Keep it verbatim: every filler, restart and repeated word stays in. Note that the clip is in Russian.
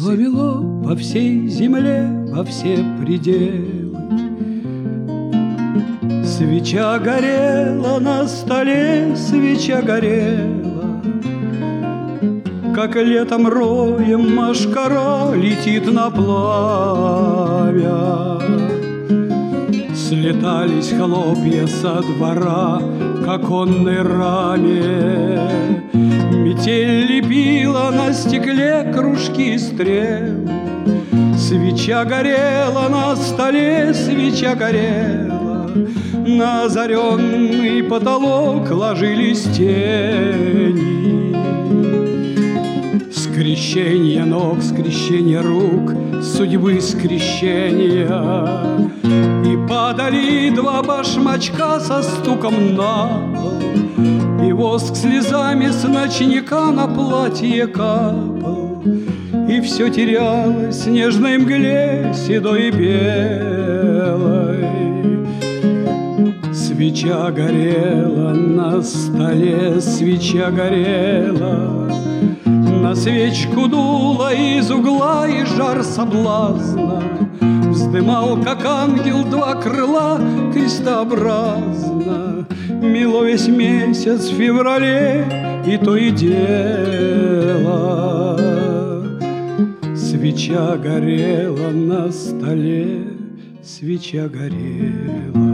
Повело по всей земле, во все пределы. Свеча горела на столе, свеча горела, как летом роем мошкара летит на пламя. Слетались хлопья со двора к оконной раме. Метель лепила на стекле кружки и стрелы. Свеча горела на столе, свеча горела, на озаренный потолок ложились тени. Скрещение ног, скрещение рук, судьбы скрещения. И падали два башмачка со стуком на пол, и воск слезами с ночника на платье капал, и все терялось в снежной мгле седой и белой. Свеча горела на столе, свеча горела, на свечку дуло из угла, и жар соблазна вздымал, как ангел, два крыла крестообразно. Мело весь месяц в феврале, и то и дело. Свеча горела на столе, свеча горела.